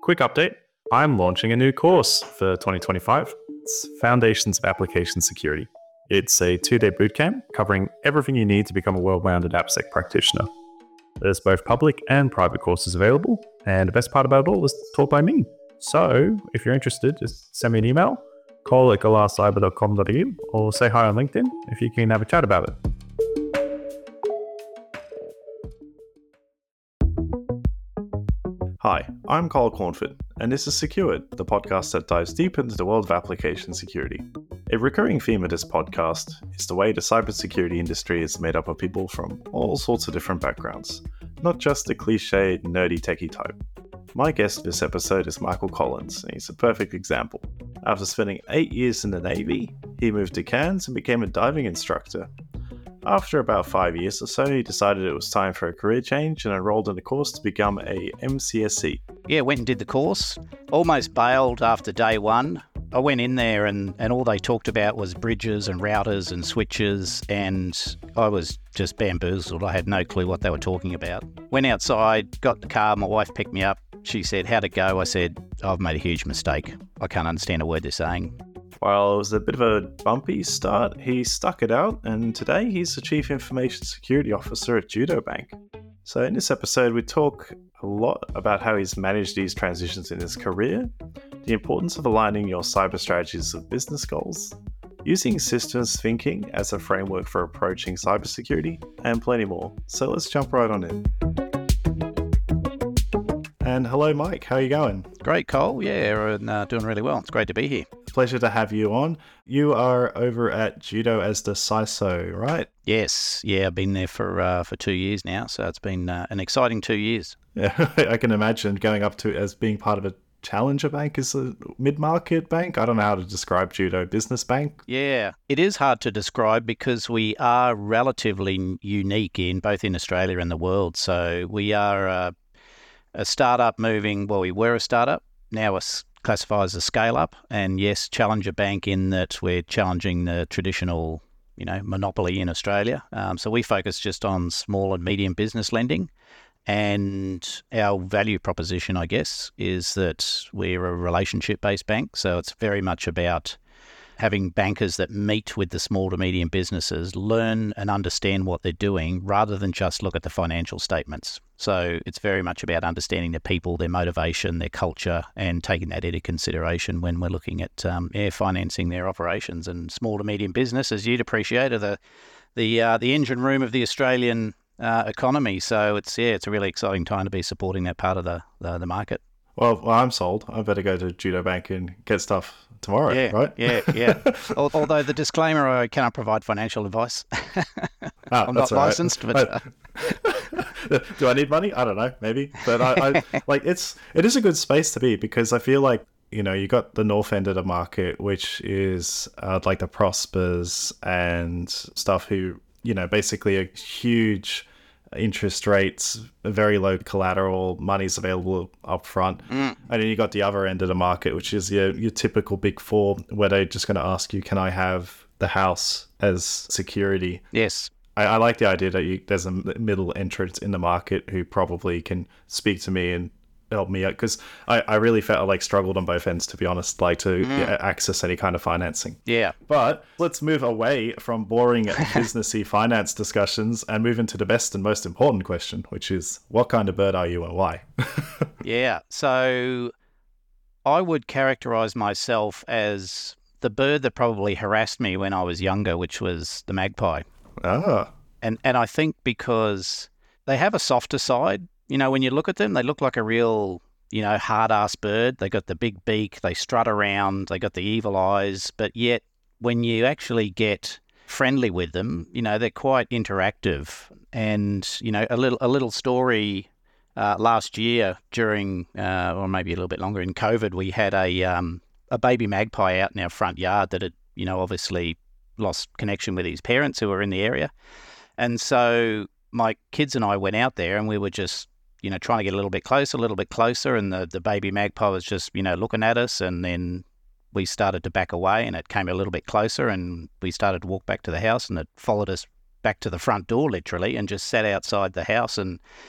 Quick update. I'm launching a new course for 2025. It's Foundations of Application Security. It's a 2-day bootcamp covering everything you need to become a well-rounded AppSec practitioner. There's both public and private courses available, and the best part about it all is taught by me. So if you're interested, just send me an email, call@galarcyber.com.au, or say hi on LinkedIn if you can have a chat about it. Hi, I'm Carl Cornford, and this is Secured, the podcast that dives deep into the world of application security. A recurring theme of this podcast is the way the cybersecurity industry is made up of people from all sorts of different backgrounds, not just the cliche, nerdy techie type. My guest this episode is Michael Collins, and he's a perfect example. After spending 8 years in the Navy, he moved to Cairns and became a diving instructor. After about 5 years or so, he decided it was time for a career change and enrolled in a course to become a MCSE. Yeah, went and did the course. Almost bailed after day one. I went in there and all they talked about was bridges and routers and switches, and I was just bamboozled. I had no clue what they were talking about. Went outside, got the car, my wife picked me up. She said, "How'd it go?" I said, "I've made a huge mistake. I can't understand a word they're saying." While it was a bit of a bumpy start, he stuck it out, and today he's the Chief Information Security Officer at Judo Bank. So in this episode, we talk a lot about how he's managed these transitions in his career, the importance of aligning your cyber strategies with business goals, using systems thinking as a framework for approaching cybersecurity, and plenty more. So let's jump right on in. And hello, Mike. How are you going? Great, Cole. Yeah, doing really well. It's great to be here. Pleasure to have you on. You are over at Judo as the CISO, right? Yes. Yeah, I've been there for 2 years now, so it's been an exciting 2 years. Yeah, I can imagine going up to as being part of a challenger bank is a mid-market bank. I don't know how to describe Judo. Business bank? Yeah, it is hard to describe because we are relatively unique in both in Australia and the world. So we are a startup moving, well, we were a startup, now it's classified as a scale-up, and yes, challenger bank in that we're challenging the traditional, monopoly in Australia. So we focus just on small and medium business lending, and our value proposition, I guess, is that we're a relationship-based bank. So it's very much about having bankers that meet with the small to medium businesses, learn and understand what they're doing rather than just look at the financial statements. So it's very much about understanding the people, their motivation, their culture, and taking that into consideration when we're looking at financing their operations. And small to medium business, as you'd appreciate, are the engine room of the Australian economy. So it's a really exciting time to be supporting that part of the market. Well, I'm sold. I better go to Judo Bank and get stuff tomorrow, right? Yeah. Although the disclaimer, I cannot provide financial advice. I'm not licensed, but... Do I need money? I don't know, maybe. But I like it is a good space to be, because I feel like, you got the north end of the market, which is like the Prospers and stuff who, basically a huge interest rates, very low collateral, money's available up front. And then you got the other end of the market, which is your typical big four, where they're just going to ask you, can I have the house as security? Yes. I like the idea that there's a middle entrance in the market who probably can speak to me and help me out, because I really felt like struggled on both ends, to be honest, like to access any kind of financing. Yeah. But let's move away from boring businessy finance discussions and move into the best and most important question, which is, what kind of bird are you and why? Yeah. So I would characterize myself as the bird that probably harassed me when I was younger, which was the magpie. Ah. And I think because they have a softer side. When you look at them, they look like a real, hard-ass bird. They got the big beak, they strut around, they got the evil eyes, but yet when you actually get friendly with them, they're quite interactive. And, a little story last year during, or maybe a little bit longer, in COVID, we had a baby magpie out in our front yard that had, obviously lost connection with his parents who were in the area. And so my kids and I went out there and we were just, trying to get a little bit closer. And the baby magpie was just, looking at us. And then we started to back away and it came a little bit closer and we started to walk back to the house, and it followed us back to the front door literally and just sat outside the house. And,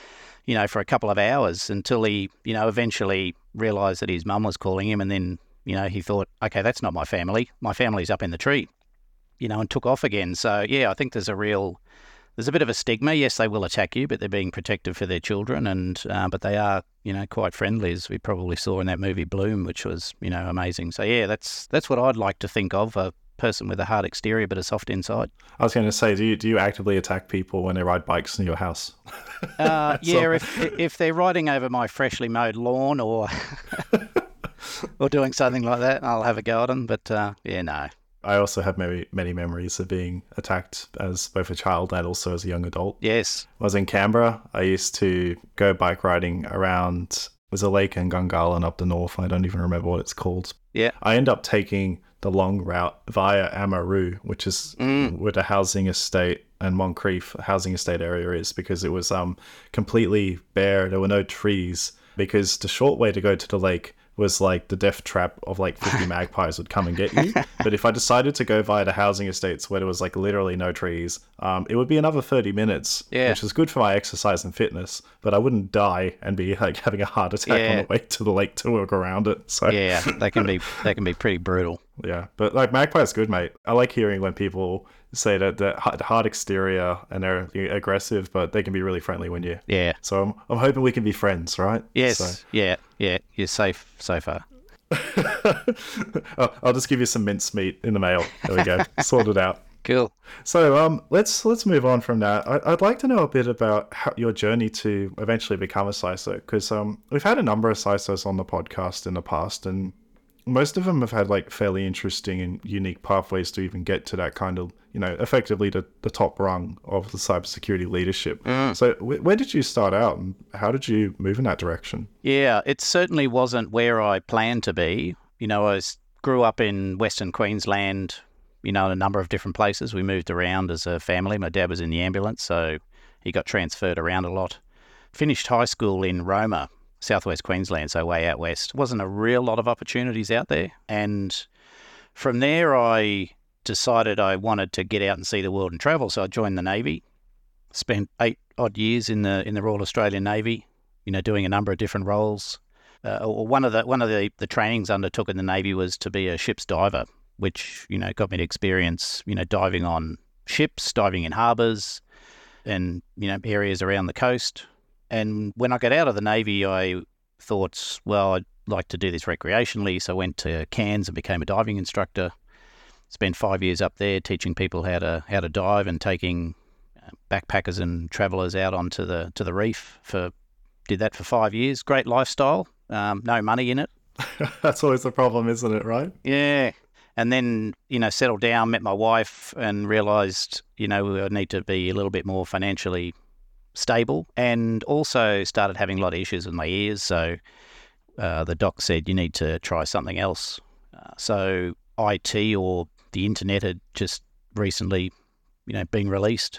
for a couple of hours until he, eventually realised that his mum was calling him, and then, he thought, okay, that's not my family. My family's up in the tree, and took off again. So, yeah, I think there's a bit of a stigma. Yes, they will attack you, but they're being protective for their children, and but they are, quite friendly, as we probably saw in that movie Bloom, which was, amazing. So, yeah, that's what I'd like to think of, a person with a hard exterior but a soft inside. I was going to say, do you actively attack people when they ride bikes in your house? Yeah, if they're riding over my freshly mowed lawn or or doing something like that, I'll have a go at them. But yeah, no. I also have many memories of being attacked as both a child and also as a young adult. Yes. I was in Canberra. I used to go bike riding around, there's a lake in Gungahlin up the north. I don't even remember what it's called. Yeah. I end up taking the long route via Amaroo, which is where the housing estate and Moncrief housing estate area is, because it was completely bare. There were no trees, because the short way to go to the lake was like the death trap of like 50 magpies would come and get you. But if I decided to go via the housing estates where there was like literally no trees, it would be another 30 minutes, which is good for my exercise and fitness, but I wouldn't die and be like having a heart attack on the way to the lake to walk around it. So yeah, they can be pretty brutal. Yeah, but like magpie's good, mate. I like hearing when people say that the hard exterior and they're aggressive, but they can be really friendly when you. Yeah. So I'm hoping we can be friends, right? Yes. So. Yeah. You're safe so far. I'll just give you some mincemeat in the mail. There we go. Sorted out. Cool. So let's move on from that. I'd like to know a bit about your journey to eventually become a CISO, because we've had a number of CISOs on the podcast in the past, and most of them have had like fairly interesting and unique pathways to even get to that kind of, effectively the top rung of the cybersecurity leadership. So where did you start out and how did you move in that direction? Yeah, it certainly wasn't where I planned to be. I grew up in Western Queensland, in a number of different places. We moved around as a family. My dad was in the ambulance, so he got transferred around a lot. Finished high school in Roma, southwest Queensland, so way out west. Wasn't a real lot of opportunities out there. And from there, I decided I wanted to get out and see the world and travel. So I joined the Navy, spent 8 odd years in the Royal Australian Navy, doing a number of different roles. One of the trainings I undertook in the Navy was to be a ship's diver, which, got me to experience, diving on ships, diving in harbours and, areas around the coast. And when I got out of the Navy, I thought, well, I'd like to do this recreationally. So I went to Cairns and became a diving instructor. Spent 5 years up there teaching people how to dive and taking backpackers and travellers out onto the reef. Did that for 5 years. Great lifestyle. No money in it. That's always the problem, isn't it, right? Yeah. And then, settled down, met my wife and realised, we need to be a little bit more financially stable, and also started having a lot of issues with my ears. So the doc said, you need to try something else. So IT, or the internet, had just recently, been released,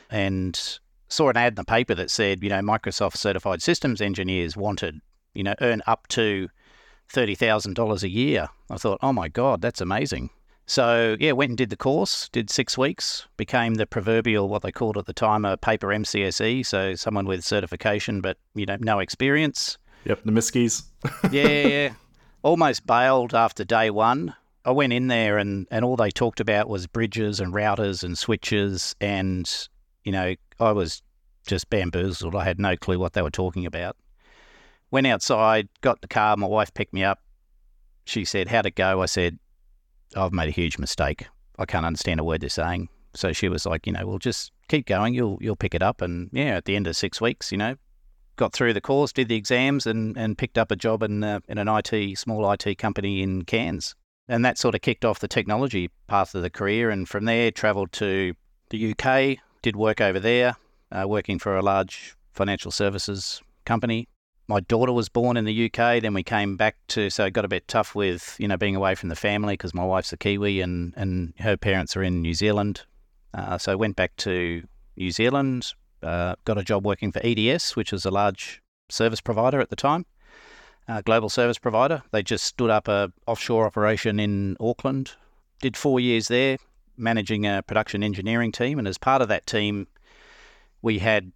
and saw an ad in the paper that said, Microsoft certified systems engineers wanted, earn up to $30,000 a year. I thought, oh my God, that's amazing. So, yeah, went and did the course, did 6 weeks, became the proverbial, what they called at the time, a paper MCSE, so someone with certification but, no experience. Yep, the Miskies. Yeah. Almost bailed after day one. I went in there and all they talked about was bridges and routers and switches, and, I was just bamboozled. I had no clue what they were talking about. Went outside, got in the car, my wife picked me up. She said, how'd it go? I said, I've made a huge mistake. I can't understand a word they're saying. So she was like, well, just keep going. You'll pick it up. And yeah, at the end of 6 weeks, got through the course, did the exams, and picked up a job in an small IT company in Cairns. And that sort of kicked off the technology path of the career. And from there, travelled to the UK, did work over there, working for a large financial services company. My daughter was born in the UK, then we came back so it got a bit tough with, being away from the family because my wife's a Kiwi and her parents are in New Zealand. So I went back to New Zealand, got a job working for EDS, which was a large service provider at the time, global service provider. They just stood up a offshore operation in Auckland, did 4 years there, managing a production engineering team. And as part of that team, we had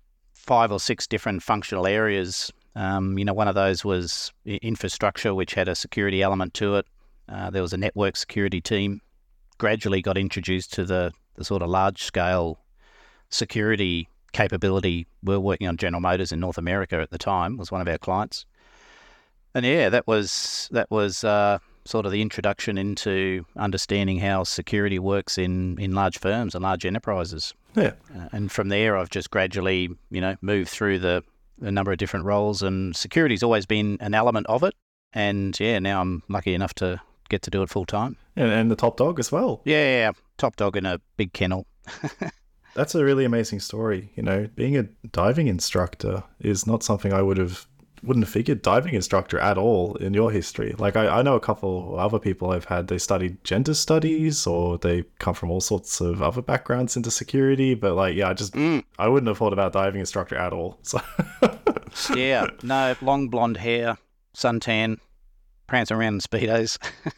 5 or 6 different functional areas. One of those was infrastructure, which had a security element to it. There was a network security team. Gradually got introduced to the sort of large-scale security capability. We're working on General Motors in North America at the time, was one of our clients. And yeah, that was sort of the introduction into understanding how security works in large firms and large enterprises. Yeah. And from there, I've just gradually, moved through the number of different roles, and security's always been an element of it. And yeah, now I'm lucky enough to get to do it full time. And the top dog as well. Yeah, top dog in a big kennel. That's a really amazing story. Being a diving instructor is not something I wouldn't have figured diving instructor at all in your history. Like I know a couple other people I've had, they studied gender studies or they come from all sorts of other backgrounds into security, but I wouldn't have thought about diving instructor at all. So yeah, no, long blonde hair, suntan, prancing around in Speedos.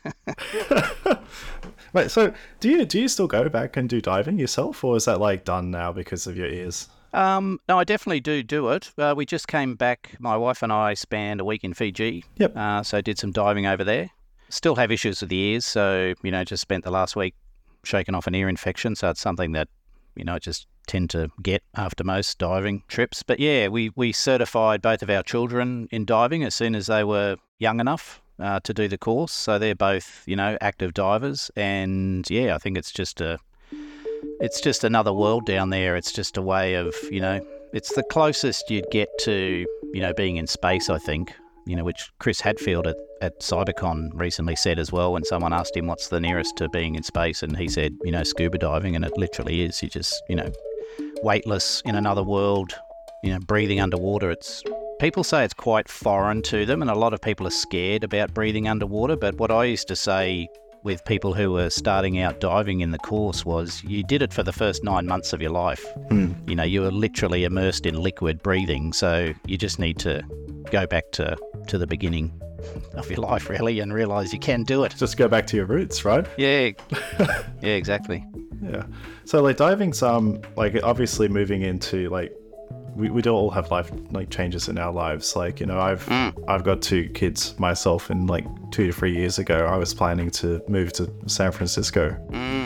Wait, so do you still go back and do diving yourself, or is that like done now because of your ears? No, I definitely do it. We just came back. My wife and I spanned a week in Fiji. Yep. So did some diving over there. Still have issues with the ears, so just spent the last week shaking off an ear infection. So it's something that I just tend to get after most diving trips. But yeah, we certified both of our children in diving as soon as they were young enough to do the course. So they're both active divers, and yeah, I think it's just another world down there. It's just a way of, it's the closest you'd get to, being in space, I think, which Chris Hadfield at CyberCon recently said as well, when someone asked him what's the nearest to being in space, and he said, scuba diving, and it literally is. You just, weightless in another world, breathing underwater. People say it's quite foreign to them, and a lot of people are scared about breathing underwater, but what I used to say with people who were starting out diving in the course was, you did it for the first 9 months of your life. You were literally immersed in liquid breathing, so you just need to go back to the beginning of your life, really, and realise you can do it. Just go back to your roots, right? Yeah. Yeah, exactly. Yeah. So like diving's obviously moving into we do all have life changes in our lives. I've got 2 kids myself, and 2 to 3 years ago I was planning to move to San Francisco.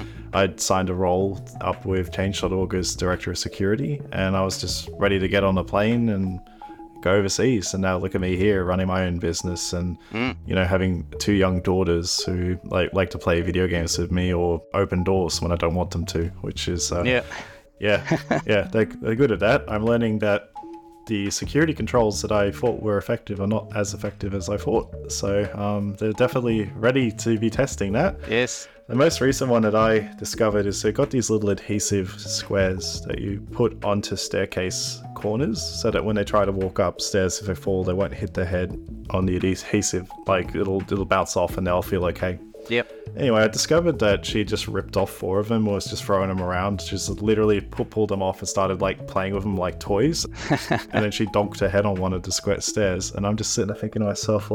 I'd signed a role up with Change.org as Director of Security, and I was just ready to get on a plane and go overseas. And now look at me here running my own business and having 2 young daughters who like to play video games with me or open doors when I don't want them to, which is Yeah, they're good at that. I'm learning that the security controls that I thought were effective are not as effective as I thought. So they're definitely ready to be testing that. Yes. The most recent one that I discovered is they've got these little adhesive squares that you put onto staircase corners so that when they try to walk upstairs, if they fall, they won't hit their head on the adhesive. It'll bounce off and they'll feel okay. Yep. Anyway, I discovered that she just ripped off 4 of them, was just throwing them around. She just literally pulled them off and started playing with them like toys. And then she donked her head on one of the stairs. And I'm just sitting there thinking to myself,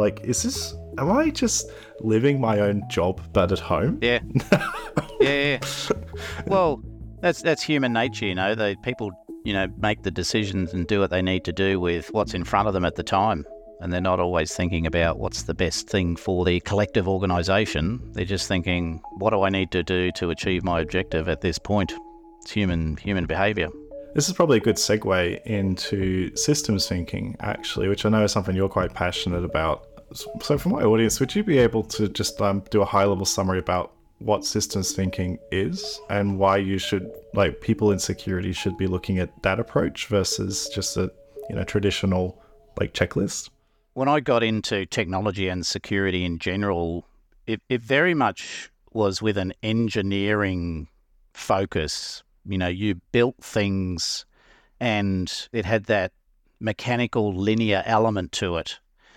am I just living my own job but at home? Yeah. Yeah. Well, that's human nature, The people, make the decisions and do what they need to do with what's in front of them at the time. And they're not always thinking about what's the best thing for the collective organisation. They're just thinking, what do I need to do to achieve my objective at this point? It's human behaviour. This is probably a good segue into systems thinking, actually, which I know is something you're quite passionate about. So for my audience, would you be able to just do a high-level summary about what systems thinking is and why you should, people in security should be looking at that approach versus just a traditional checklist? When I got into technology and security in general, it very much was with an engineering focus. You built things and it had that mechanical linear element to it.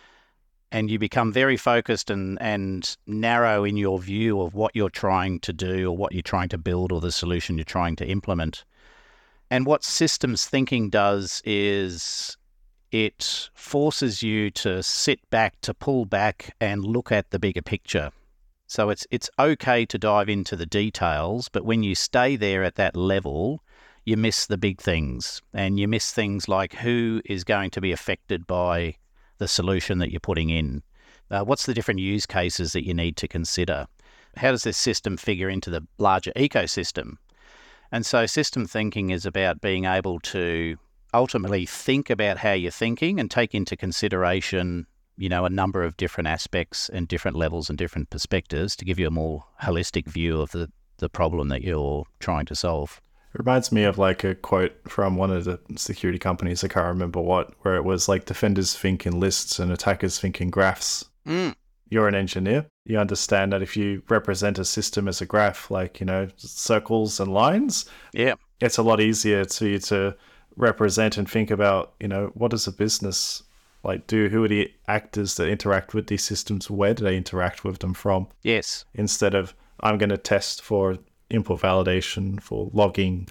And you become very focused and narrow in your view of what you're trying to do or what you're trying to build or the solution you're trying to implement. And what systems thinking does is it forces you to sit back, to pull back and look at the bigger picture. So it's okay to dive into the details, but when you stay there at that level, you miss the big things, and you miss things like who is going to be affected by the solution that you're putting in. What's the different use cases that you need to consider? How does this system figure into the larger ecosystem? And so system thinking is about being able to ultimately think about how you're thinking and take into consideration, a number of different aspects and different levels and different perspectives to give you a more holistic view of the problem that you're trying to solve. It reminds me of like a quote from one of the security companies, I can't remember what, where it was like defenders think in lists and attackers think in graphs. You're an engineer. You understand that if you represent a system as a graph, like, circles and lines, it's a lot easier to represent and think about, what does a business like do? Who are the actors that interact with these systems? Where do they interact with them from? Yes. Instead of, I'm going to test for input validation, for logging.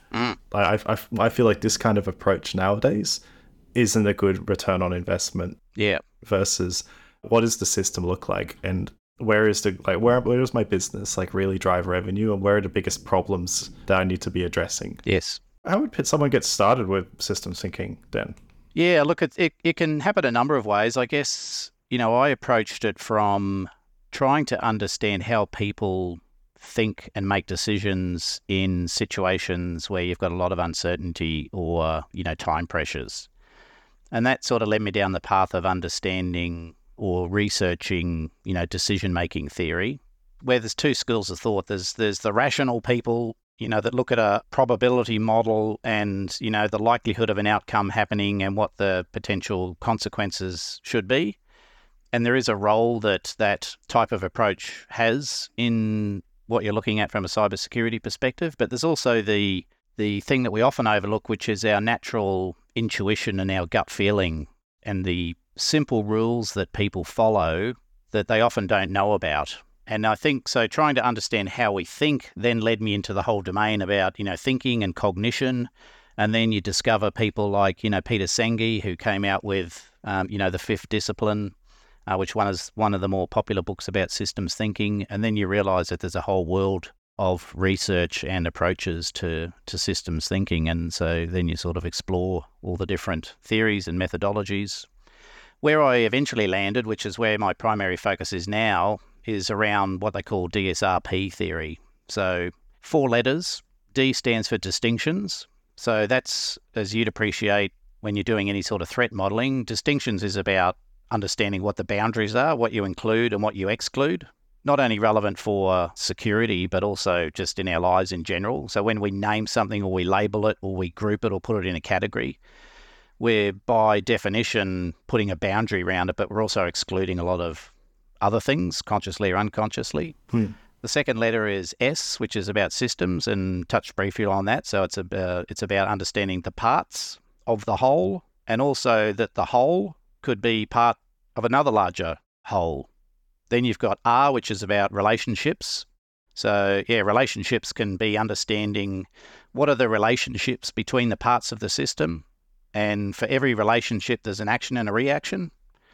I feel like this kind of approach nowadays isn't a good return on investment. Yeah. Versus what does the system look like, and where does my business like really drive revenue, and where are the biggest problems that I need to be addressing? Yes. How would someone get started with systems thinking then? Yeah, look, it can happen a number of ways. I guess, I approached it from trying to understand how people think and make decisions in situations where you've got a lot of uncertainty or, time pressures. And that sort of led me down the path of understanding or researching, decision-making theory, where there's two schools of thought. There's the rational people, that look at a probability model and, the likelihood of an outcome happening and what the potential consequences should be. And there is a role that type of approach has in what you're looking at from a cybersecurity perspective. But there's also the thing that we often overlook, which is our natural intuition and our gut feeling and the simple rules that people follow that they often don't know about. And I think so trying to understand how we think then led me into the whole domain about, thinking and cognition. And then you discover people like, Peter Senge, who came out with, the Fifth Discipline, which one is one of the more popular books about systems thinking. And then you realize that there's a whole world of research and approaches to systems thinking. And so then you sort of explore all the different theories and methodologies. Where I eventually landed, which is where my primary focus is now, is around what they call DSRP theory. So 4 letters. D stands for distinctions. So that's, as you'd appreciate when you're doing any sort of threat modeling, distinctions is about understanding what the boundaries are, what you include and what you exclude. Not only relevant for security, but also just in our lives in general. So when we name something or we label it or we group it or put it in a category, we're by definition putting a boundary around it, but we're also excluding a lot of other things, consciously or unconsciously. The second letter is S, which is about systems, and touched briefly on that. So it's about understanding the parts of the whole, and also that the whole could be part of another larger whole. Then you've got R, which is about relationships. So relationships can be understanding what are the relationships between the parts of the system. And for every relationship, there's an action and a reaction.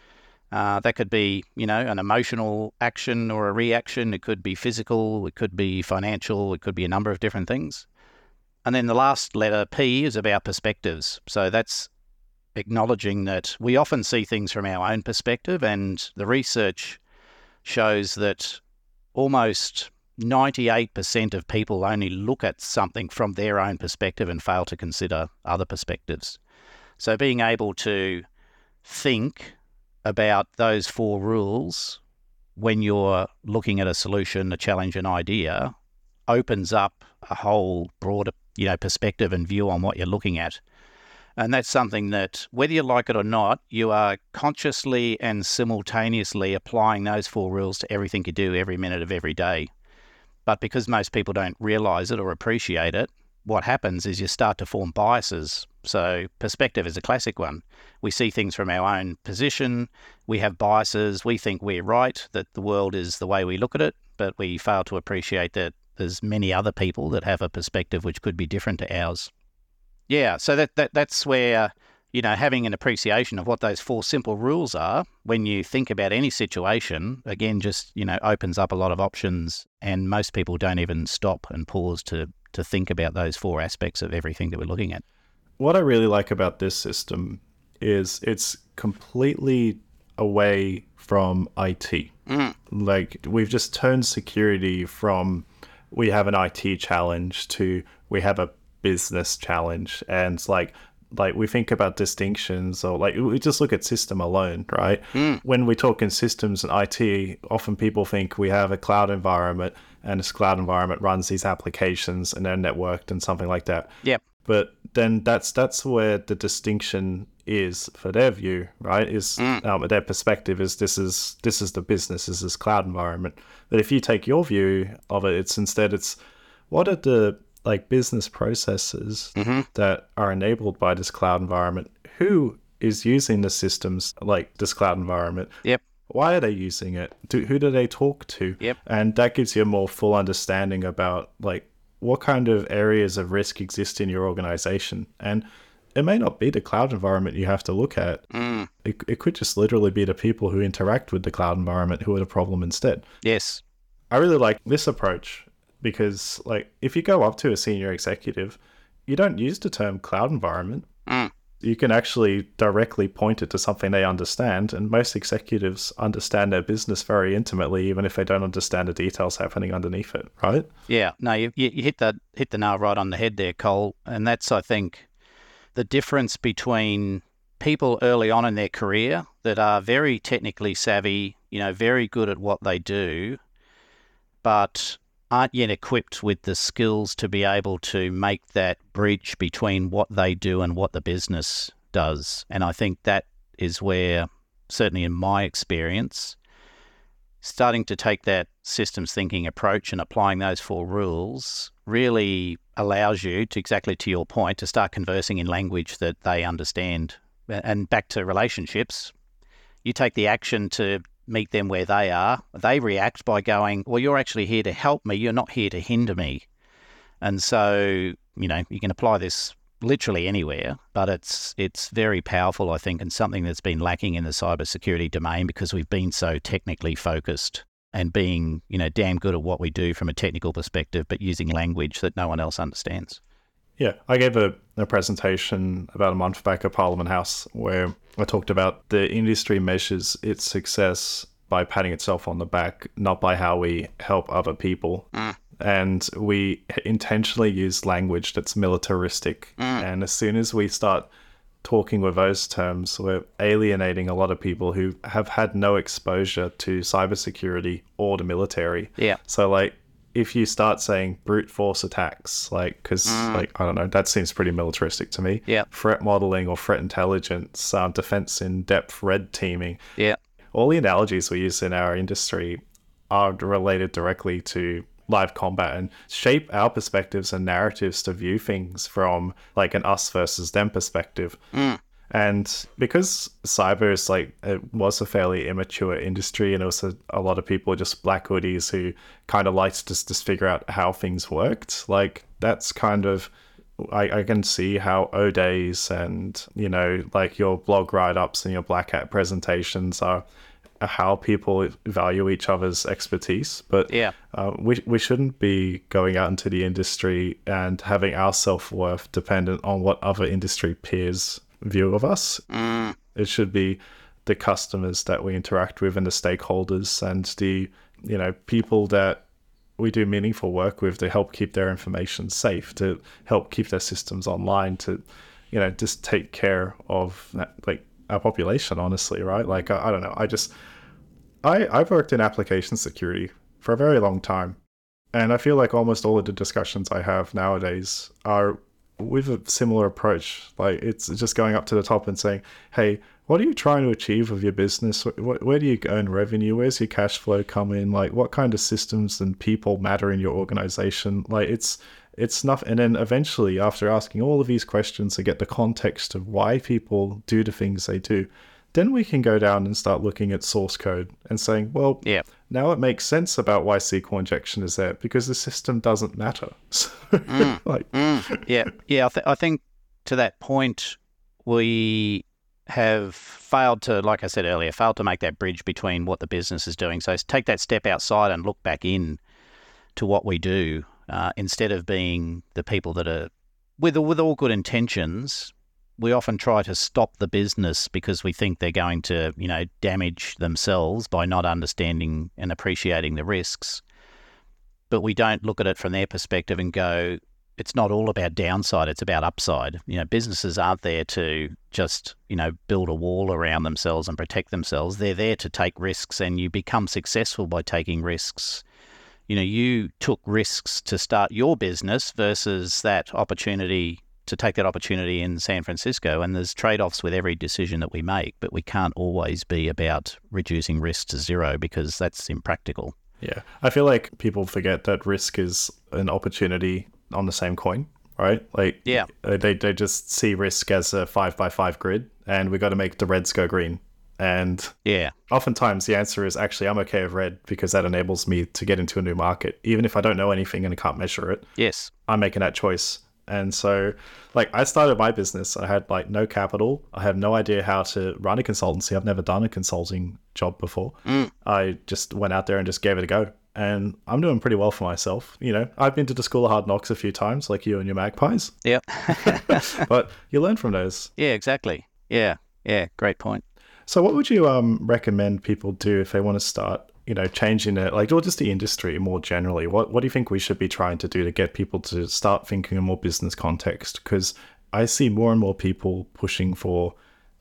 That could be, an emotional action or a reaction. It could be physical. It could be financial. It could be a number of different things. And then the last letter, P, is about perspectives. So that's acknowledging that we often see things from our own perspective, and the research shows that almost 98% of people only look at something from their own perspective and fail to consider other perspectives. So being able to think about those 4 rules when you're looking at a solution, a challenge, an idea, opens up a whole broader, perspective and view on what you're looking at. And that's something that, whether you like it or not, you are consciously and simultaneously applying those 4 rules to everything you do every minute of every day. But because most people don't realize it or appreciate it, what happens is you start to form biases. So perspective is a classic one. We see things from our own position. We have biases. We think we're right, that the world is the way we look at it, but we fail to appreciate that there's many other people that have a perspective which could be different to ours. Yeah, so that's where, having an appreciation of what those 4 simple rules are when you think about any situation, again, just, opens up a lot of options, and most people don't even stop and pause to think about those 4 aspects of everything that we're looking at. What I really like about this system is it's completely away from IT. Like, we've just turned security from we have an IT challenge to we have a business challenge. And like we think about distinctions, or like we just look at system alone, right? When we talk in systems and IT, often people think we have a cloud environment, and this cloud environment runs these applications and they're networked and something like that. Yep. But then that's where the distinction is for their view, right? Is their perspective is this is the business, this is cloud environment. But if you take your view of it, it's what are the business processes that are enabled by this cloud environment? Who is using the systems like this cloud environment? Yep. Why are they using it? Who do they talk to? Yep. And that gives you a more full understanding about what kind of areas of risk exist in your organization. And it may not be the cloud environment you have to look at. It could just literally be the people who interact with the cloud environment who are the problem instead. Yes. I really like this approach because, if you go up to a senior executive, you don't use the term cloud environment. You can actually directly point it to something they understand. And most executives understand their business very intimately, even if they don't understand the details happening underneath it, right? Yeah. No, you hit the nail right on the head there, Cole. And that's, I think, the difference between people early on in their career that are very technically savvy, very good at what they do, but aren't yet equipped with the skills to be able to make that bridge between what they do and what the business does. And I think that is where, certainly in my experience, starting to take that systems thinking approach and applying those 4 rules really allows you to, exactly to your point, to start conversing in language that they understand. And back to relationships, you take the action to meet them where they are. They react by going, well, you're actually here to help me. You're not here to hinder me. And so, you can apply this literally anywhere, but it's very powerful, I think, and something that's been lacking in the cybersecurity domain because we've been so technically focused and being, damn good at what we do from a technical perspective, but using language that no one else understands. Yeah, I gave a presentation about a month back at Parliament House where I talked about the industry measures its success by patting itself on the back, not by how we help other people. And we intentionally use language that's militaristic. And as soon as we start talking with those terms, we're alienating a lot of people who have had no exposure to cybersecurity or the military. Yeah. So if you start saying brute force attacks, because I don't know, that seems pretty militaristic to me. Yeah. Threat modeling or threat intelligence, defense in depth, red teaming. Yeah. All the analogies we use in our industry are related directly to live combat and shape our perspectives and narratives to view things from an us versus them perspective. And because cyber is it was a fairly immature industry, and it was a lot of people just black hoodies who kind of liked to just figure out how things worked. That's kind of, I can see how O-Days and, your blog write-ups and your Black Hat presentations are how people value each other's expertise. But yeah, we shouldn't be going out into the industry and having our self-worth dependent on what other industry peers view of us. It should be the customers that we interact with and the stakeholders and the people that we do meaningful work with to help keep their information safe, to help keep their systems online, to just take care of our population, honestly, right? I don't know, I've worked in application security for a very long time, and I feel like almost all of the discussions I have nowadays are with a similar approach. It's just going up to the top and saying, hey, what are you trying to achieve with your business? Where do you earn revenue? Where's your cash flow come in? What kind of systems and people matter in your organization? It's nothing. And then eventually, after asking all of these questions to get the context of why people do the things they do, then we can go down and start looking at source code and saying, well, yeah, now it makes sense about why SQL injection is there, because the system doesn't matter. Yeah. I think to that point, we have failed to, like I said earlier, failed to make that bridge between what the business is doing. So take that step outside and look back in to what we do, instead of being the people that are, with all good intentions, we often try to stop the business because we think they're going to, damage themselves by not understanding and appreciating the risks. But we don't look at it from their perspective and go, it's not all about downside, it's about upside. Businesses aren't there to just, build a wall around themselves and protect themselves. They're there to take risks, and you become successful by taking risks. You took risks to start your business versus that opportunity to take that opportunity in San Francisco. And there's trade-offs with every decision that we make, but we can't always be about reducing risk to zero because that's impractical. Yeah. I feel like people forget that risk is an opportunity on the same coin, right? Yeah. They just see risk as a 5x5 grid, and we got to make the reds go green. And oftentimes the answer is actually, I'm okay with red because that enables me to get into a new market. Even if I don't know anything and I can't measure it, yes, I'm making that choice. And so I started my business. I had no capital. I had no idea how to run a consultancy. I've never done a consulting job before. I just went out there and just gave it a go. And I'm doing pretty well for myself. I've been to the School of Hard Knocks a few times, like you and your magpies. Yeah. But you learn from those. Yeah, exactly. Yeah. Great point. So what would you recommend people do if they want to start, changing it, or just the industry more generally? What do you think we should be trying to do to get people to start thinking in more business context? Because I see more and more people pushing for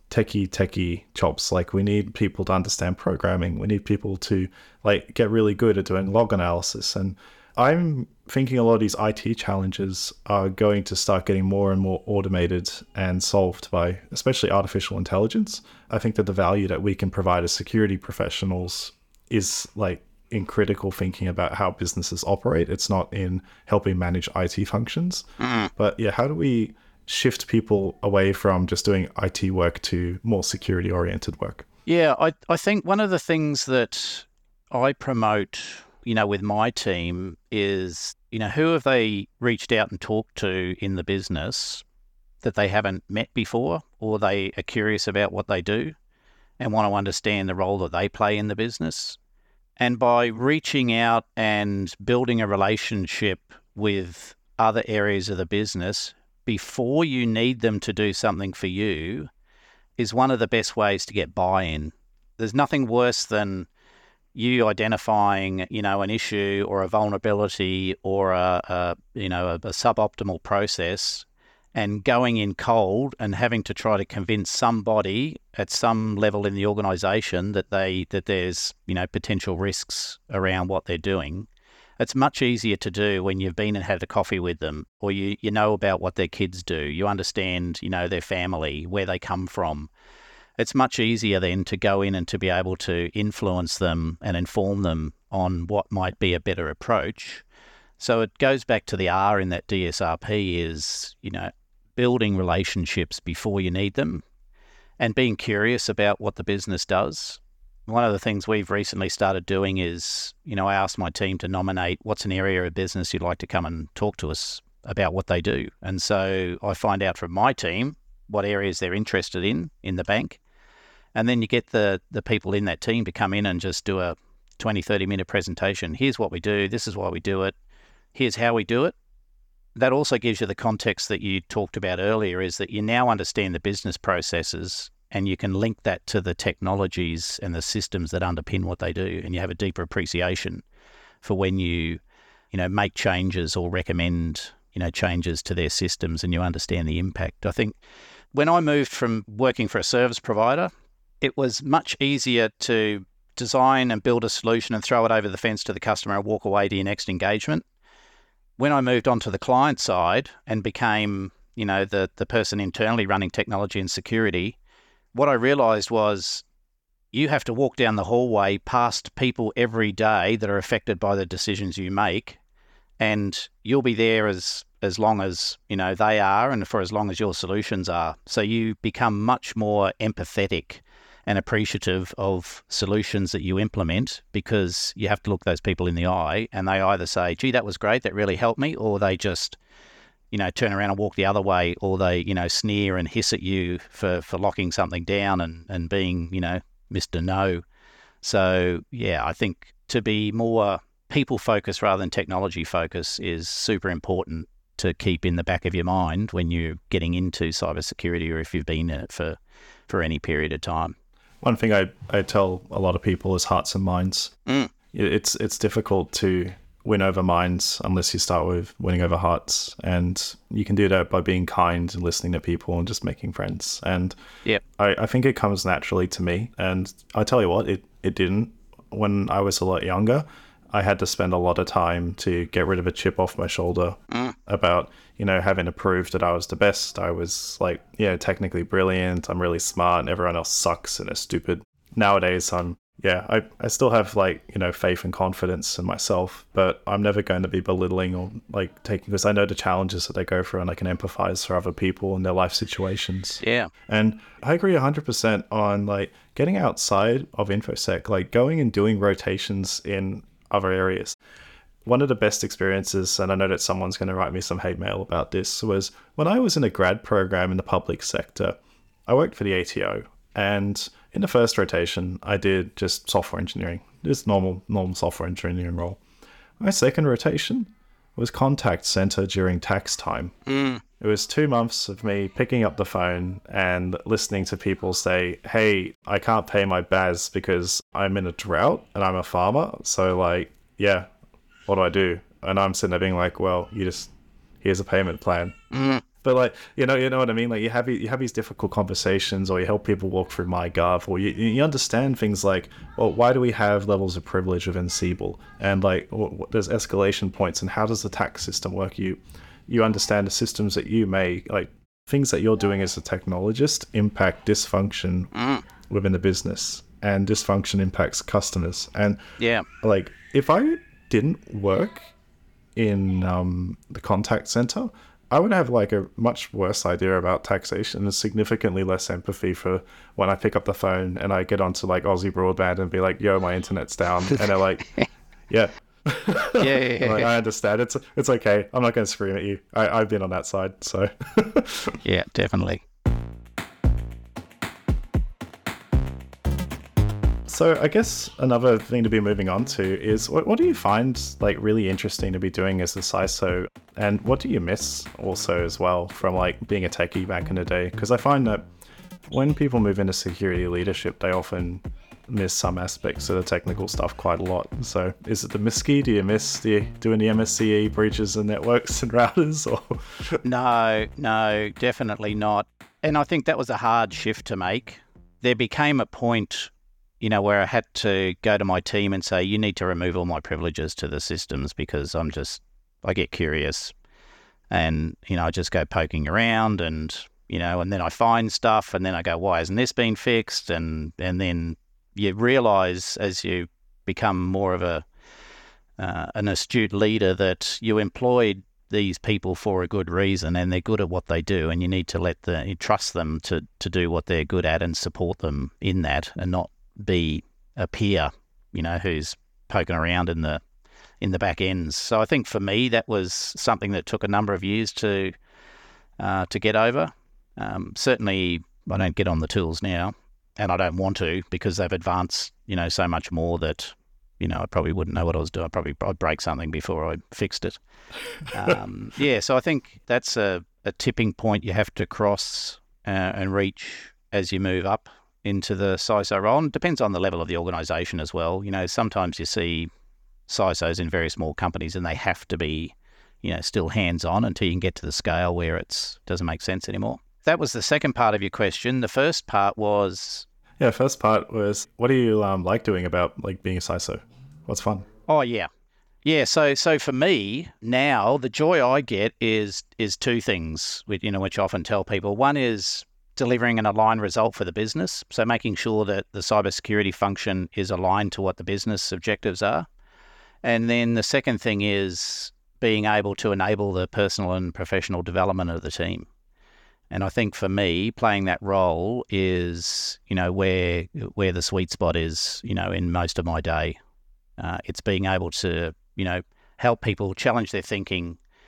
techie jobs. We need people to understand programming. We need people to get really good at doing log analysis. And I'm thinking a lot of these IT challenges are going to start getting more and more automated and solved by especially artificial intelligence. I think that the value that we can provide as security professionals is in critical thinking about how businesses operate. It's not in helping manage IT functions. But yeah, how do we shift people away from just doing IT work to more security oriented work? Yeah, I think one of the things that I promote, with my team is, who have they reached out and talked to in the business that they haven't met before, or they are curious about what they do and want to understand the role that they play in the business. And by reaching out and building a relationship with other areas of the business before you need them to do something for you is one of the best ways to get buy-in. There's nothing worse than you identifying, an issue or a vulnerability or a suboptimal process and going in cold and having to try to convince somebody at some level in the organization that there's, potential risks around what they're doing. It's much easier to do when you've been and had a coffee with them, or you know about what their kids do. You understand, their family, where they come from. It's much easier then to go in and to be able to influence them and inform them on what might be a better approach. So it goes back to the R in that DSRP is, building relationships before you need them and being curious about what the business does. One of the things we've recently started doing is, I asked my team to nominate what's an area of business you'd like to come and talk to us about what they do. And so I find out from my team what areas they're interested in the bank. And then you get the people in that team to come in and just do a 20, 30-minute presentation. Here's what we do. This is why we do it. Here's how we do it. That also gives you the context that you talked about earlier, is that you now understand the business processes and you can link that to the technologies and the systems that underpin what they do. And you have a deeper appreciation for when you make changes or recommend, changes to their systems, and you understand the impact. I think when I moved from working for a service provider, it was much easier to design and build a solution and throw it over the fence to the customer and walk away to your next engagement. When I moved on to the client side and became, the person internally running technology and security, what I realized was you have to walk down the hallway past people every day that are affected by the decisions you make, and you'll be there as long as, they are and for as long as your solutions are. So you become much more empathetic and appreciative of solutions that you implement, because you have to look those people in the eye and they either say, gee, that was great, that really helped me, or they just turn around and walk the other way, or they, sneer and hiss at you for locking something down and being, Mr. No. So, yeah, I think to be more people focused rather than technology focused is super important to keep in the back of your mind when you're getting into cybersecurity, or if you've been in it for any period of time. One thing I tell a lot of people is hearts and minds. It's difficult to win over minds unless you start with winning over hearts, and you can do that by being kind and listening to people and just making friends. And I think it comes naturally to me. And I tell you what, it didn't. When I was a lot younger, I had to spend a lot of time to get rid of a chip off my shoulder about, having to prove that I was the best. I was like, technically brilliant. I'm really smart and everyone else sucks and is stupid. Nowadays, I still have faith and confidence in myself, but I'm never going to be belittling or taking, because I know the challenges that they go through and I can empathize for other people and their life situations. Yeah. And I agree 100% on getting outside of InfoSec, going and doing rotations in other areas. One of the best experiences, and I know that someone's going to write me some hate mail about this, was when I was in a grad program in the public sector. I worked for the ATO, and in the first rotation, I did just software engineering, just normal software engineering role. My second rotation was contact center during tax time. It was 2 months of me picking up the phone and listening to people say, hey, I can't pay my BAS because I'm in a drought and I'm a farmer. So what do I do? And I'm sitting there being like, well, here's a payment plan. But you know what I mean? You have these difficult conversations, or you help people walk through MyGov, or you understand things like, well, why do we have levels of privilege within Siebel? And there's escalation points, and how does the tax system work? You understand the systems that you make, things that you're doing as a technologist impact dysfunction within the business, and dysfunction impacts customers. And if I didn't work in the contact center, I would have a much worse idea about taxation and significantly less empathy for when I pick up the phone and I get onto Aussie Broadband and be like, yo, my internet's down. And they're like, yeah. I understand. It's okay. I'm not going to scream at you. I've been on that side, so. Yeah, definitely. So I guess another thing to be moving on to is what do you find really interesting to be doing as a CISO, and what do you miss also as well from being a techie back in the day? Because I find that when people move into security leadership, they often miss some aspects of the technical stuff quite a lot. So is it the MISCI? Do you miss doing the MSCE breaches and networks and routers? Or No, definitely not. And I think that was a hard shift to make. There became a point where I had to go to my team and say, you need to remove all my privileges to the systems, because I get curious and, I just go poking around and, and then I find stuff and then I go, why hasn't this been fixed? And then you realize as you become more of an astute leader that you employed these people for a good reason, and they're good at what they do, and you need to trust them to do what they're good at and support them in that, and not be a peer, who's poking around in the back ends. So I think for me, that was something that took a number of years to get over. Certainly, I don't get on the tools now, and I don't want to, because they've advanced, so much more that, I probably wouldn't know what I was doing. I'd break something before I fixed it. So I think that's a tipping point you have to cross and reach as you move up into the CISO role. And it depends on the level of the organisation as well. Sometimes you see CISOs in very small companies and they have to be, still hands-on until you can get to the scale where it doesn't make sense anymore. That was the second part of your question. The first part was... Yeah, first part was, what do you like doing about being a CISO? What's fun? Oh, yeah. Yeah, so for me, now, the joy I get is two things, which I often tell people. One is delivering an aligned result for the business, so making sure that the cybersecurity function is aligned to what the business objectives are. And then the second thing is being able to enable the personal and professional development of the team. And I think for me, playing that role is, where the sweet spot is, in most of my day. It's being able to, help people challenge their thinking,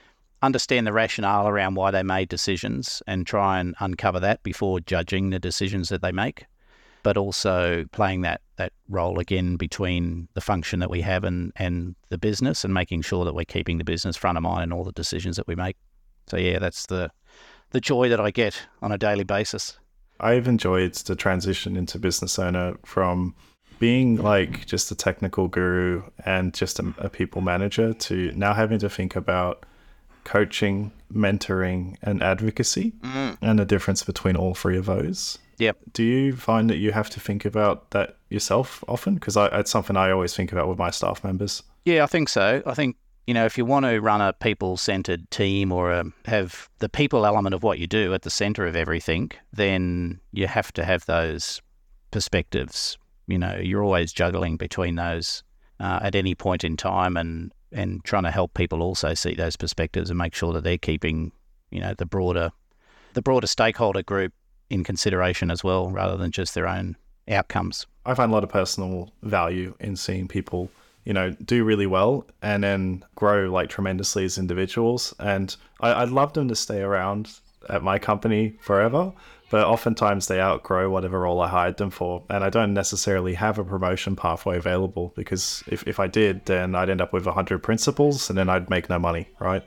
understand the rationale around why they made decisions and try and uncover that before judging the decisions that they make, but also playing that role again between the function that we have and the business, and making sure that we're keeping the business front of mind in all the decisions that we make. So yeah, that's the joy that I get on a daily basis. I've enjoyed the transition into business owner from being like just a technical guru and just a people manager to now having to think about coaching, mentoring, and advocacy, and the difference between all three of those. Yep. Do you find that you have to think about that yourself often? Because it's something I always think about with my staff members. Yeah, I think so. I think, if you want to run a people-centered team or have the people element of what you do at the center of everything, then you have to have those perspectives. You're always juggling between those at any point in time, and trying to help people also see those perspectives and make sure that they're keeping, the broader stakeholder group in consideration as well, rather than just their own outcomes. I find a lot of personal value in seeing people, do really well and then grow like tremendously as individuals. And I'd love them to stay around at my company forever, but oftentimes they outgrow whatever role I hired them for. And I don't necessarily have a promotion pathway available, because if I did, then I'd end up with 100 principals and then I'd make no money, right?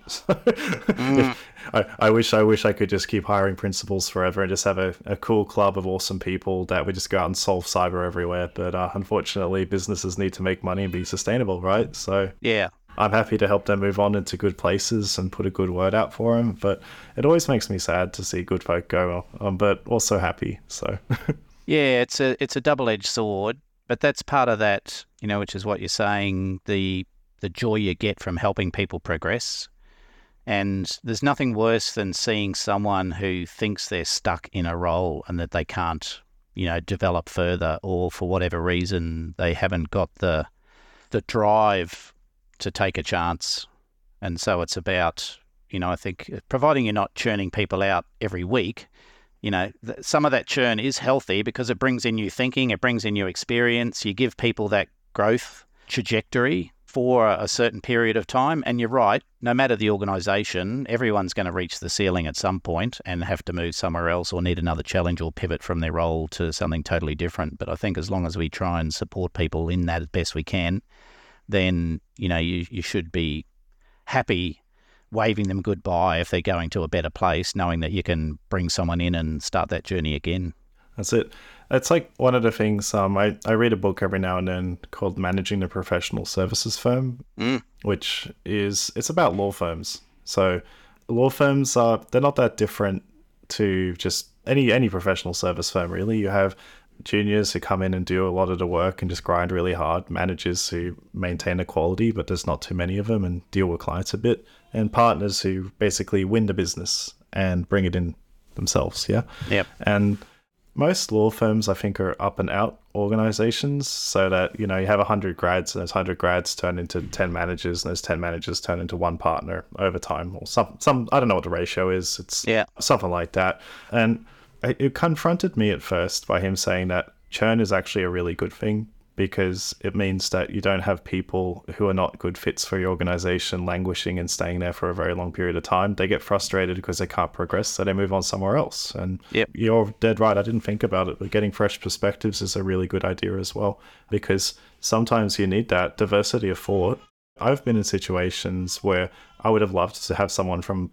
I wish I could just keep hiring principals forever and just have a cool club of awesome people that would just go out and solve cyber everywhere. But unfortunately, businesses need to make money and be sustainable, right? So yeah, I'm happy to help them move on into good places and put a good word out for them. But it always makes me sad to see good folk go, but also happy. So yeah, it's a double-edged sword, but that's part of that, which is what you're saying, the joy you get from helping people progress. And there's nothing worse than seeing someone who thinks they're stuck in a role and that they can't, develop further, or for whatever reason they haven't got the drive to take a chance. And so it's about, I think, providing you're not churning people out every week, some of that churn is healthy because it brings in new thinking, it brings in new experience, you give people that growth trajectory for a certain period of time. And you're right, no matter the organisation, everyone's going to reach the ceiling at some point and have to move somewhere else or need another challenge or pivot from their role to something totally different. But I think as long as we try and support people in that as best we can, then, you should be happy waving them goodbye if they're going to a better place, knowing that you can bring someone in and start that journey again. That's it. It's like one of the things, I read a book every now and then called Managing the Professional Services Firm, which it's about law firms. So law firms they're not that different to just any professional service firm, really. You have juniors who come in and do a lot of the work and just grind really hard, managers who maintain the quality, but there's not too many of them and deal with clients a bit, and partners who basically win the business and bring it in themselves. Yeah. Yep. And most law firms, I think, are up and out organizations, so that, you have 100 grads and those 100 grads turn into 10 managers and those 10 managers turn into one partner over time, or some I don't know what the ratio is. It's something like that. And it confronted me at first by him saying that churn is actually a really good thing, because it means that you don't have people who are not good fits for your organization languishing and staying there for a very long period of time. They get frustrated because they can't progress, so they move on somewhere else. And You're dead right. I didn't think about it, but getting fresh perspectives is a really good idea as well, because sometimes you need that diversity of thought. I've been in situations where I would have loved to have someone from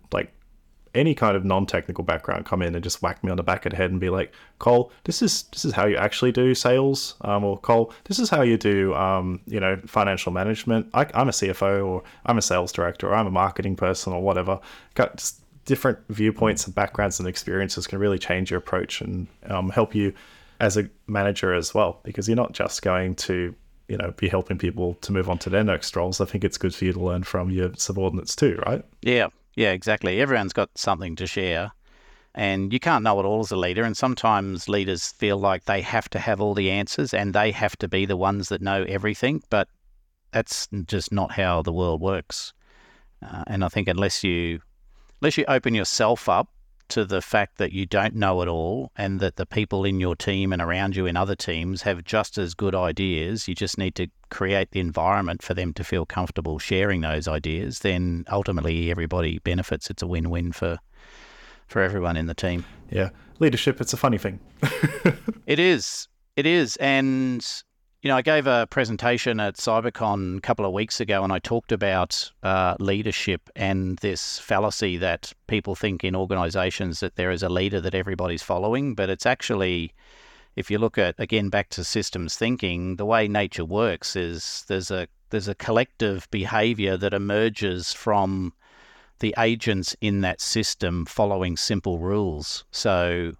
any kind of non-technical background come in and just whack me on the back of the head and be like, Cole, this is how you actually do sales, or Cole, this is how you do financial management. I'm a CFO, or I'm a sales director, or I'm a marketing person, or whatever. Got just different viewpoints and backgrounds and experiences can really change your approach and help you as a manager as well, because you're not just going to be helping people to move on to their next roles. I think it's good for you to learn from your subordinates too, right? Yeah, exactly. Everyone's got something to share, and you can't know it all as a leader. And sometimes leaders feel like they have to have all the answers and they have to be the ones that know everything, but that's just not how the world works. And I think unless you open yourself up to the fact that you don't know it all and that the people in your team and around you in other teams have just as good ideas. You just need to create the environment for them to feel comfortable sharing those ideas. Then ultimately everybody benefits. It's a win-win for everyone in the team. Yeah. Leadership, it's a funny thing. It is. And, I gave a presentation at CyberCon a couple of weeks ago and I talked about leadership and this fallacy that people think in organizations that there is a leader that everybody's following. But it's actually, if you look at, again, back to systems thinking, the way nature works is there's a collective behavior that emerges from the agents in that system following simple rules. So,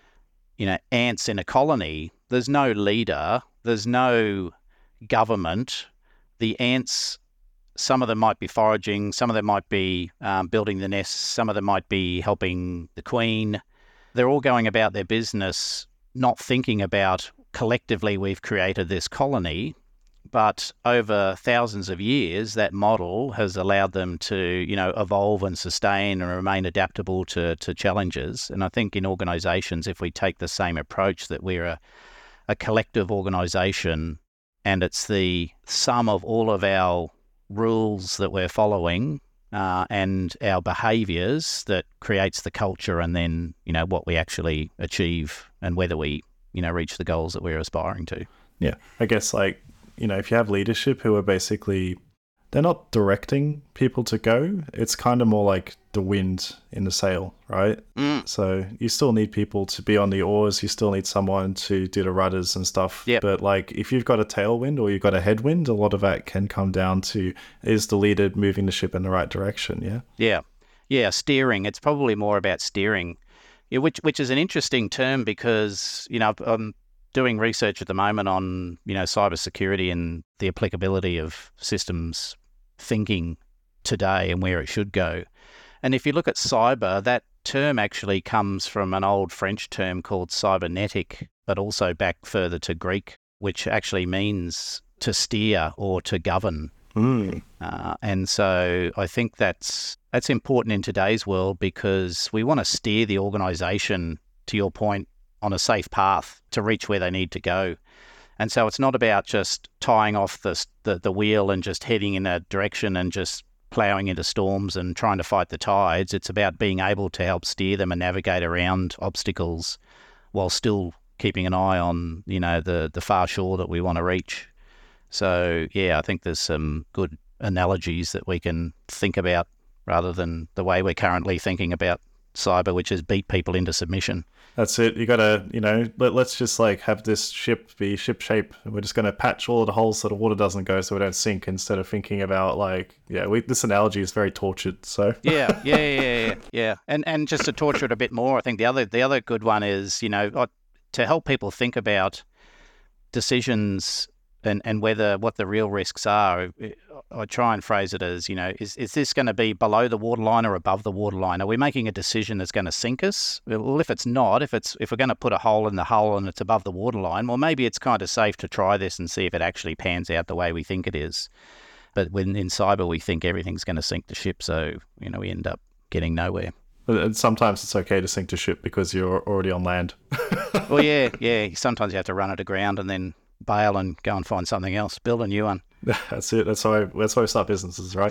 ants in a colony, there's no leader, there's no government. The ants, some of them might be foraging, some of them might be building the nests, some of them might be helping the queen. They're all going about their business, not thinking about collectively we've created this colony. But over thousands of years, that model has allowed them to, evolve and sustain and remain adaptable to challenges. And I think in organizations, if we take the same approach that we're a collective organization and it's the sum of all of our rules that we're following and our behaviors that creates the culture and then, what we actually achieve and whether we, reach the goals that we're aspiring to. Yeah. I guess if you have leadership who are basically, they're not directing people to go. It's kind of more like the wind in the sail, right? So you still need people to be on the oars. You still need someone to do the rudders and stuff. Yep. But if you've got a tailwind or you've got a headwind, a lot of that can come down to, is the leader moving the ship in the right direction? Yeah. Yeah. Steering. It's probably more about steering, which is an interesting term because, I'm doing research at the moment on, cybersecurity and the applicability of systems thinking today and where it should go. And if you look at cyber, that term actually comes from an old French term called cybernetic, but also back further to Greek, which actually means to steer or to govern. And so I think that's important in today's world because we want to steer the organization, to your point, on a safe path to reach where they need to go. And so it's not about just tying off the wheel and just heading in a direction and just ploughing into storms and trying to fight the tides. It's about being able to help steer them and navigate around obstacles while still keeping an eye on, the far shore that we want to reach. So, I think there's some good analogies that we can think about rather than the way we're currently thinking about cyber, which is beat people into submission. That's it. You got to, let's just have this ship be ship shape. We're just going to patch all of the holes so the water doesn't go so we don't sink instead of thinking about this analogy is very tortured. So Yeah. And just to torture it a bit more, I think the other good one is, to help people think about decisions and what the real risks are. I try and phrase it as, is this going to be below the waterline or above the waterline? Are we making a decision that's going to sink us? Well, if it's not, if we're going to put a hole in the hull and it's above the waterline, well, maybe it's kind of safe to try this and see if it actually pans out the way we think it is. But when in cyber, we think everything's going to sink the ship, so we end up getting nowhere. And sometimes it's okay to sink the ship because you're already on land. Well, yeah. Sometimes you have to run it aground and then bail and go and find something else, build a new one. That's it. That's why we start businesses, right?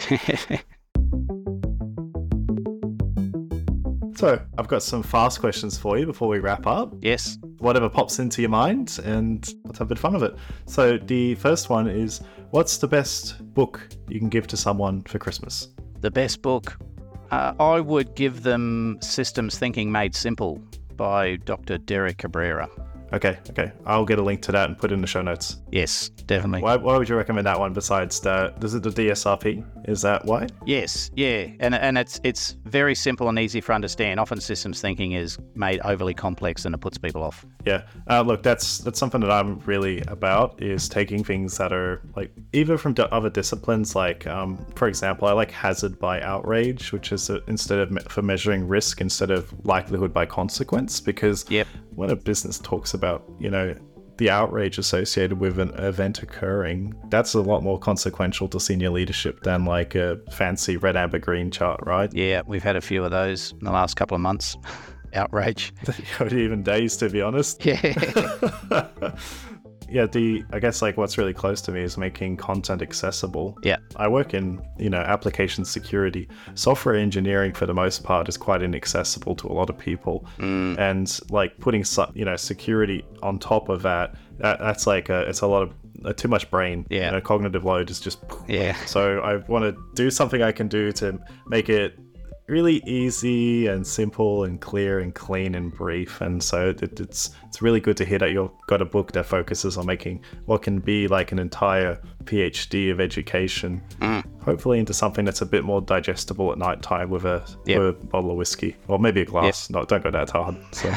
So I've got some fast questions for you before we wrap up. Yes. Whatever pops into your mind, and let's have a bit of fun of it. So the first one is, what's the best book you can give to someone for Christmas? The best book? I would give them Systems Thinking Made Simple by Dr. Derek Cabrera. Okay. I'll get a link to that and put it in the show notes. Yes, definitely. Why would you recommend that one besides is it the DSRP? Is that why? Yes, yeah. And it's very simple and easy for understand. Often systems thinking is made overly complex and it puts people off. Yeah. Look, that's something that I'm really about, is taking things that are either from other disciplines, for example, I like hazard by outrage, which is for measuring risk instead of likelihood by consequence, because when a business talks about, the outrage associated with an event occurring, that's a lot more consequential to senior leadership than a fancy red, amber, green chart, right? Yeah, we've had a few of those in the last couple of months. outrage. Even days, to be honest. Yeah. Yeah, I guess like what's really close to me is making content accessible. Yeah. I work in, application security. Software engineering for the most part is quite inaccessible to a lot of people. And like putting, security on top of that's like it's a lot of too much brain. Yeah. Cognitive load is just. Yeah. So I want to do something I can do to make it really easy and simple and clear and clean and brief. And so it's really good to hear that you've got a book that focuses on making what can be like an entire PhD of education, hopefully into something that's a bit more digestible at night time with a bottle of whiskey or maybe a glass. No, don't go that hard. So.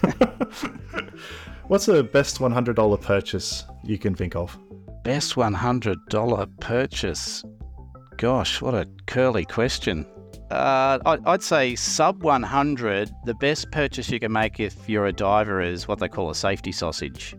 What's the best $100 purchase you can think of? Best $100 purchase? Gosh, what a curly question. I'd say sub 100, the best purchase you can make if you're a diver is what they call a safety sausage,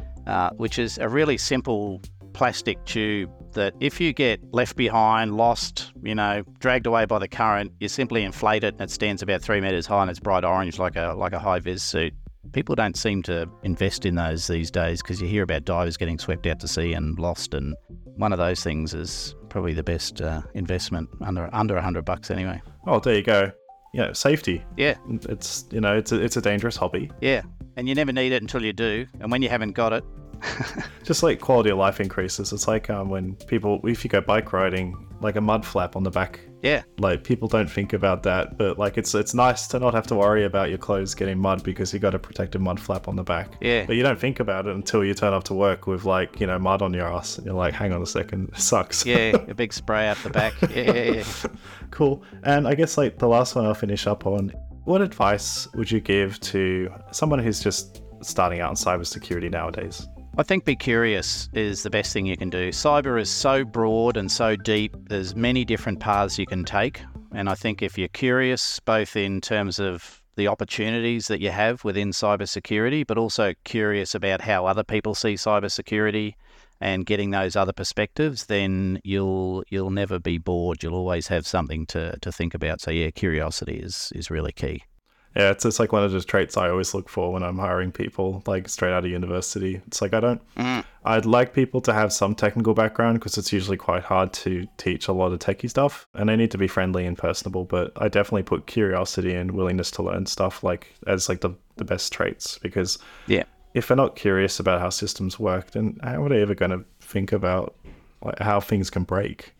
which is a really simple plastic tube that if you get left behind, lost, dragged away by the current, you simply inflate it and it stands about 3 meters high and it's bright orange like a high-vis suit. People don't seem to invest in those these days because you hear about divers getting swept out to sea and lost, and one of those things is probably the best investment under $100 anyway. Oh, there you go. Safety. Yeah. It's it's a dangerous hobby. Yeah, and you never need it until you do, and when you haven't got it. Just like quality of life increases. It's like when if you go bike riding, like a mud flap on the back. Yeah. Like people don't think about that, but like it's nice to not have to worry about your clothes getting mud because you got a protective mud flap on the back. Yeah. But you don't think about it until you turn up to work with like, mud on your ass. And you're like, hang on a second, it sucks. Yeah, a big spray out the back. Yeah. Cool. And I guess like the last one I'll finish up on, what advice would you give to someone who's just starting out in cybersecurity nowadays? I think be curious is the best thing you can do. Cyber is so broad and so deep. There's many different paths you can take. And I think if you're curious, both in terms of the opportunities that you have within cybersecurity, but also curious about how other people see cybersecurity and getting those other perspectives, then you'll never be bored. You'll always have something to think about. So yeah, curiosity is really key. Yeah, it's like one of the traits I always look for when I'm hiring people, like straight out of university. It's like I'd like people to have some technical background because it's usually quite hard to teach a lot of techie stuff, and they need to be friendly and personable. But I definitely put curiosity and willingness to learn stuff as the best traits, because if they're not curious about how systems work, then how are they ever going to think about how things can break?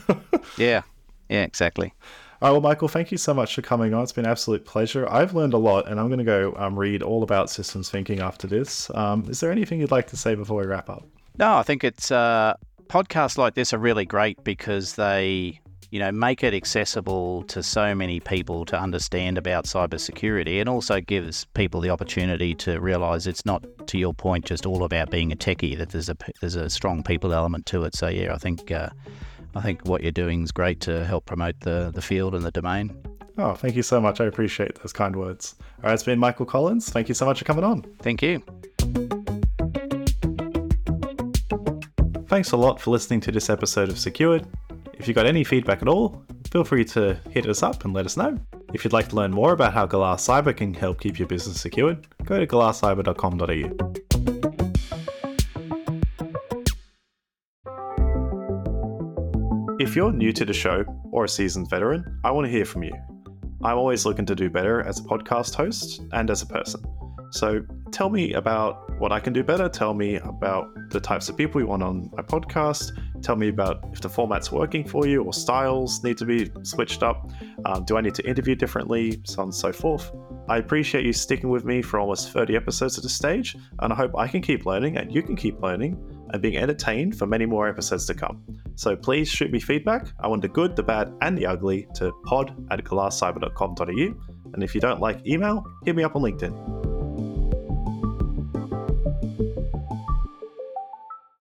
Yeah, exactly. All right, well, Michael, thank you so much for coming on. It's been an absolute pleasure. I've learned a lot, and I'm going to go read all about systems thinking after this. Is there anything you'd like to say before we wrap up? No, I think it's podcasts like this are really great because they, make it accessible to so many people to understand about cybersecurity, and also gives people the opportunity to realise it's not, to your point, just all about being a techie. That there's a strong people element to it. So yeah, I think what you're doing is great to help promote the field and the domain. Oh, thank you so much. I appreciate those kind words. All right, it's been Michael Collins. Thank you so much for coming on. Thank you. Thanks a lot for listening to this episode of Secured. If you got any feedback at all, feel free to hit us up and let us know. If you'd like to learn more about how Glass Cyber can help keep your business secured, go to glasscyber.com.au. If you're new to the show or a seasoned veteran, I want to hear from you. I'm always looking to do better as a podcast host and as a person. So tell me about what I can do better. Tell me about the types of people you want on my podcast. Tell me about if the format's working for you or styles need to be switched up. Do I need to interview differently? So on and so forth. I appreciate you sticking with me for almost 30 episodes at this stage, and I hope I can keep learning and you can keep learning and being entertained for many more episodes to come. So please shoot me feedback. I want the good, the bad, and the ugly to pod@glasscyber.com.au. And if you don't like email, hit me up on LinkedIn.